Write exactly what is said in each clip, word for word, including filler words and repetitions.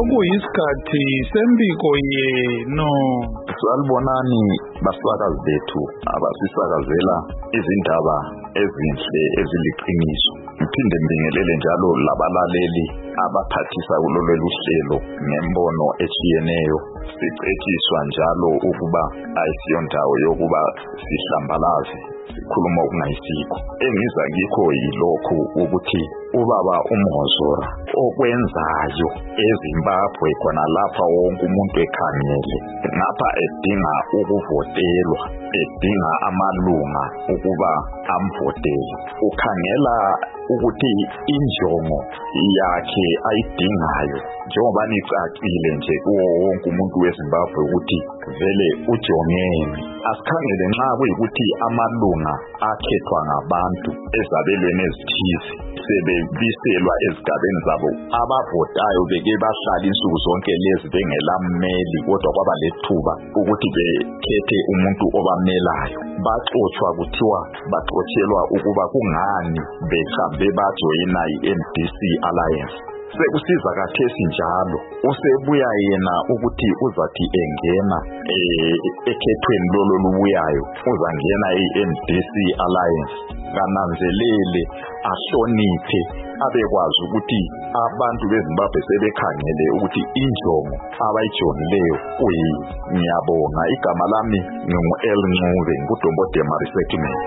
kuyisikhathi sembiko yeno. Salibonani basakazi bethu abasisakazela izindaba ezinhle eziliqiniso. Ngiphinde ngibingelele njalo labalaleli abaphathisa kulolu hlelo ngembono etshiyeneyo. Sicetshiswa njalo ukuba ayisiyo ndawo yokuba sihlambalaze sikhuluma okungayisikho. Engiza ngikho yilokhu ukuthi ubaba uMozora okwenzayo eZimbabwe khona lapha wonke umuntu ekhangele ngapha edinga ukuvotelwa, edinga amalunga ukuba amvotele. Ukhangela ukuthi injongo yakhe ayidingayo njengoba nicacile nje kuwo wonke umuntu weZimbabwe ukuthi vele ujongeni. Asikhangele nxa kuyikuthi amalunga akhethwa ngabantu ezabelweni ezithize sebebiselwa ezigabeni zabo, abavotayo beke bahlala insuku zonke lezi bengela mmeli, kodwa kwaba lethuba ukuthi bekhethe umuntu obamelayo. Baxoxwa kuthiwa baxotshelwa ukuba kungani behambe bajoyina i-M D C Alliance. Sekusiza kathesi njalo usebuya yena ukuthi uzathi engena ekhethweni lolo lubuyayo uzangena i-M D C Alliance. Kananzelele, ahloniphe, abekwazi ukuthi abantu beZimbabwe sebekhangele ukuthi injongo abayijongileyo kuyini. Ngiyabonga. Igama lami ngingu-El Ncube, nguDombo Demari Settlement.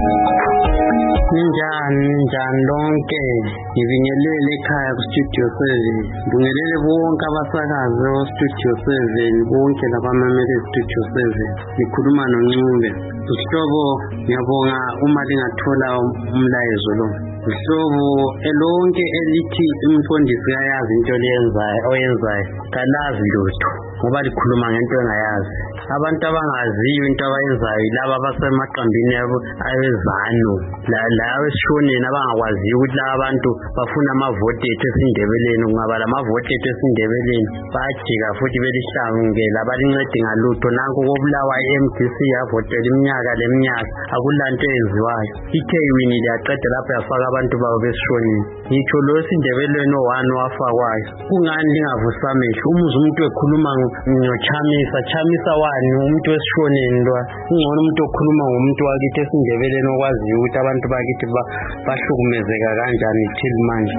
Njani njani lonke, ngibingelele ekhaya ku-Studio seven, ngibingelele bonke abasakazi ku-Studio seven, bonke labamamele ku-Studio seven. Ngikhuluma noNcube. Sihlobo, ngiyabonga uma lingathola umlayezo lo. Sihlobo elonke elithi umfundisi uyayazi into leyenzayo oyenzayo kalazi lutho ngoba likhuluma ngento engayazi. Abantu abangaziyo into abayenzayo laba abasemaqambini yabo awezano lawe sishoneni abangakwaziyo ukuthi laba bantu bafuna amavote ethu esindebeleni. Kungaba lamavote ethu esindebeleni bajika futhi belihlamukela balincede ngalutho. Nanku kobulawa i-M D C yavotela iminyaka leminyaka akulanto eyenziwayo. Ithe iwinile yaqeda lapho yafaka abantu babo besishoneni. Ngitsho lo esindebeleni owani wafakwayo. Kungani lingavusa amehlo umuze umuntu ekhuluma ngochamisa chamisa wani umuntu wesishoneni lo? Ungcono umuntu okhuluma ngomuntu wakithi esindebeleni okwaziyo ukuthi abantu bakithi bahlukumezeka kanjani till manje.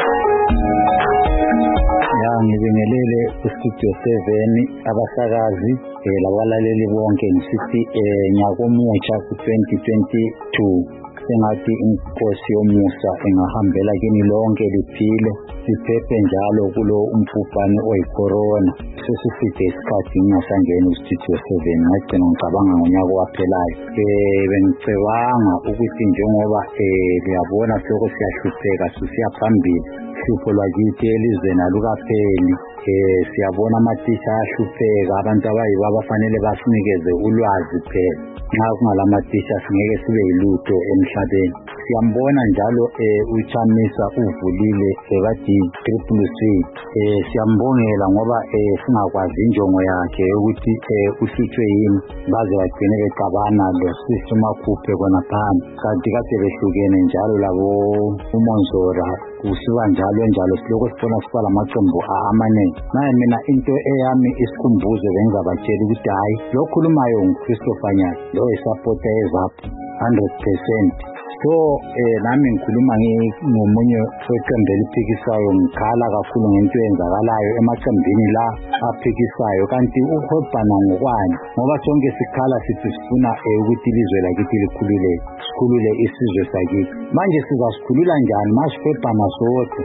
Ya ngibingelele ku-Studio seven abasakazi labalaleli bonke ngisithi nyakomutsha ku-twenty twenty-two. Sengathi inkosi yomusa ingahambela kini lonke liphile siphephe njalo kulo umfupane oyicorona. Sesifike isikhathi ngingasangeni ku-Studio seven ngagcina ngicabanga ngonyaka waphelayo. Eh bengicabanga ukuthi njengoba eh liyabona soko siyahlupheka sisiya phambili, hlupho lwakithi elizweni alukapheli. Eh siyabona amathisha ahlupheka, abantu abayibo abafanele basinikeze ulwazi phela. Nxa kungalamatisha singeke sibe yilutho emhlabeni. Siyambona njalo eh uChamisa uvulile ebathi triple C. Eh siyambongela ngoba eh singakwazi injongo yakhe ukuthi eh uhlutshwe yini baze bagcine becabana lo sisi makhuphe kona phambi. Kanti kade behlukene njalo labo uMozora kusiba njalo njalo siloko sibona sibala amaqembu amanengi. Naye mina into eyami isikhumbuzo bengizabatshela ukuthi hayi lo khulumayo nguChristopher Nyati lo isupporter yeZAPU one hundred percent. So eh nami ngikhuluma ngomunye weqembu eliphikisayo, ngikhala kakhulu ngento eyenzakalayo emaqembini la aphikisayo. Kanti ukhobhana ngokwani ngoba sonke sikhala sithi sifuna ukuthi ilizwe lakithi likhulule sikhulule isizwe sakithi. Manje sizasikhulula njani masifebhana sonke?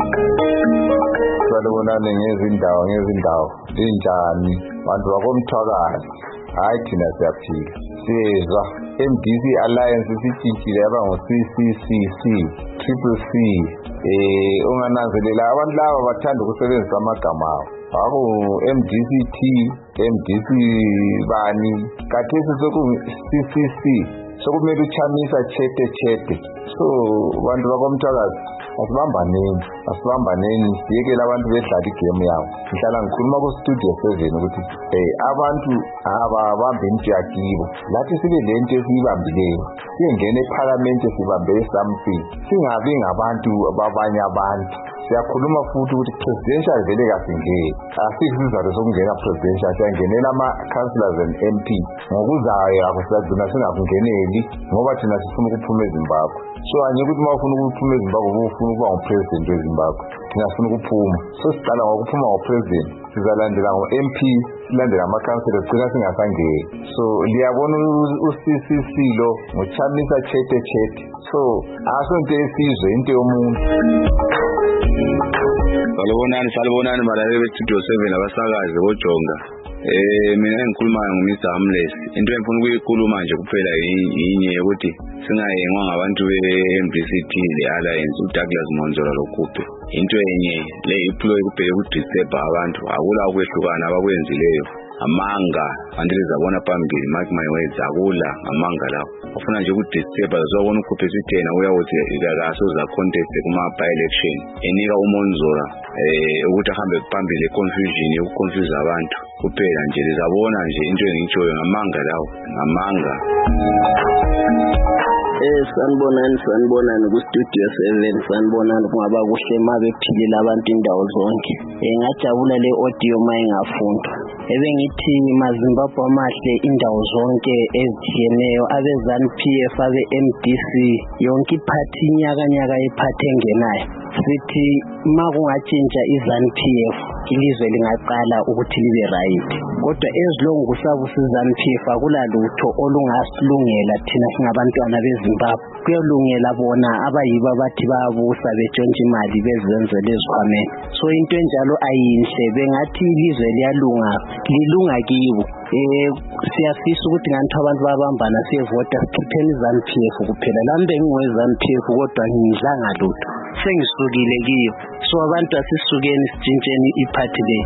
Salibonani ngezindawo ngezindawo linjani bantu bakomthwakazi? Hayi thina siyaphila sizwa M D C Alliance sitshintshile yaba ngo-C C C C triple C. Eh ungananzelela abantu laba bathanda ukusebenzisa amagama abo. Haku M D C T, M D C bani, kathesi soku C C C. Sokumele uChamisa chete chete. So bantu bakomthwakazi asibambaneni asibambaneni siyekela abantu bedlala igame yabo. Ngihlala ngikhuluma ku-Studio seven ukuthi eh abantu ababambe into yakibo lathi sibe lento esiyibambileyo singene eParliament sibambe something, singabi ngabantu babanye abantu siyakhuluma futhi ukuthi presidential vele kasingeni asikho isizathu sokungena presidential siyangenela ama-councillors and M P ngokuzayo akho sizagcina singakungeneli ngoba thina sifuna ukuphuma eZimbabwe so angeke ukuthi uma ufuna ukuphuma eZimbabwe ufuna ukuba ngupresident weZimbabwe thina sifuna ukuphuma so siqala ngokuphuma ngopresident sizalandela ngo-M P silandela ama-councillors sigcina singasangeni so liyabona u-C C C lo nguChamisa Chete Chete so asonto esizwe into yomuntu. Salibonani salibonani balaleli be-Studio seven abasakazi boJonga. Eh mina engikhuluma ngoMister Harmless. Into engifuna ukuyikhuluma nje kuphela yinye ukuthi singayengwa ngabantu be-M B C T le-Alliance uDouglas Monzola lokhuphe. Into enye le iploy kubheke ukudisturb abantu akula ukwehlukana abakwenzileyo. Amanga andile zabona phambili mark my words akula amanga lawo ufuna nje ukudisturb azobona ukhuphe sithena uyawothi ikakaso za contest kuma by election enika uMonzola eh ukuthi ahambe phambili confusion yokuconfuse abantu kuphela nje lizabona nje into engitshoyo ngamanga lawo ngamanga. Eh sanibonani sanibonani ku Studio seven sanibonani kungaba kuhle mabe philile abantu indawo zonke. Eh ngajabula le audio mayingafundwa. Ebe ngithi maZimbabwe amahle indawo zonke ezithiyeneyo abe ZANU P F abe M D C yonke iphathi inyaka nyaka iphathi engenayo sithi makungatshintsha iZANU P F ilizwe lingaqala ukuthi libe right kodwa ezilongo kusabusa iZANU P F akulalutho olungasilungela thina singabantwana beZimbabwe kuyolungela bona abayiba bathi bayabusa betshontsha imali bezenzele ezikhwameni so into enjalo ayinhle bengathi ilizwe liyalunga lilunga kibo eh siyafisa ukuthi nganthi abantu babambana siyevota sikhipheni iZANU P F kuphela lambe ngiweZANU P F kodwa ngidlanga lutho sengisukile kiyo so abantu asisukeni sitshintsheni iphathi le.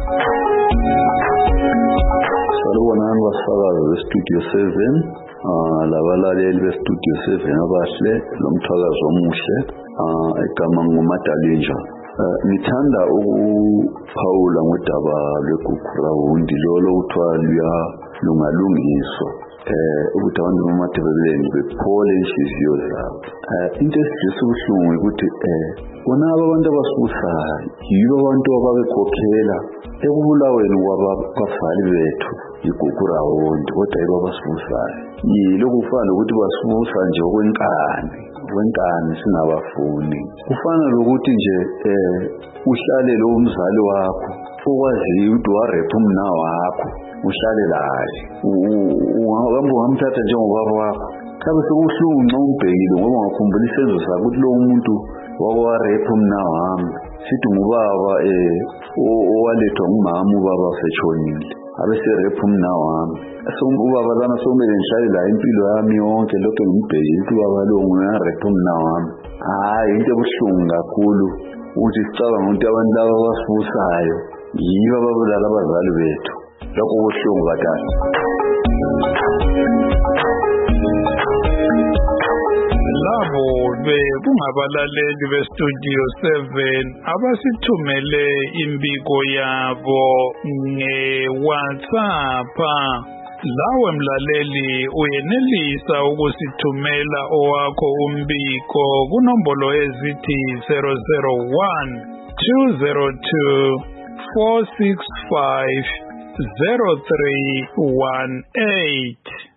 Salibonani basakazi be-Studio seven ah labalaleli be-Studio seven abahle lomthakazo omuhle ah igama nguMadalinja. Ngithanda ukuphawula ngodaba lweGugurawundi lolo kuthiwa luya lungalungiswa eh ukuthi abantu bamathebeleni bephole inhliziyo zabo. Into esizisa ubuhlungu ukuthi eh bona abantu abasibusayo yibo abantu ababekhokhela ekubulaweni kwabafali bethu iGugurawundi kodwa yibo abasibusayo yilokhu kufana ukuthi basibusa nje okwenkani wenkani singabafuni kufana lokuthi nje eh uhlale lo umzali wakho ukwazi ukuthi warepha umna wakho uhlale laye uhamba uhamthatha njengobaba wakho kabe sekuhlungu nxa umbhekile ngoba ngakhumbula isenzo sakho ukuthi lo umuntu wawarepha umna wami sithi ngubaba eh owalethwa ngumama ubaba setshonile abeserepha umna wami so ubaba lana somele ngihlale la impilo yami yonke lokho ngimbhekile ukuthi ubaba lo ngiyarepha umna wami hayi into ebuhlungu kakhulu ukuthi sicabanga ukuthi abantu laba basibusayo yibo ababulala abazali bethu lokho kubuhlungu bathatha. Labo bekungabalaleli be-Studio seven abasithumele imbiko yabo nge-WhatsApp. Lawe mlaleli uyenelisa ukusithumela owakho umbiko kunombolo ezithi zero zero one two zero two four six five zero three one eight.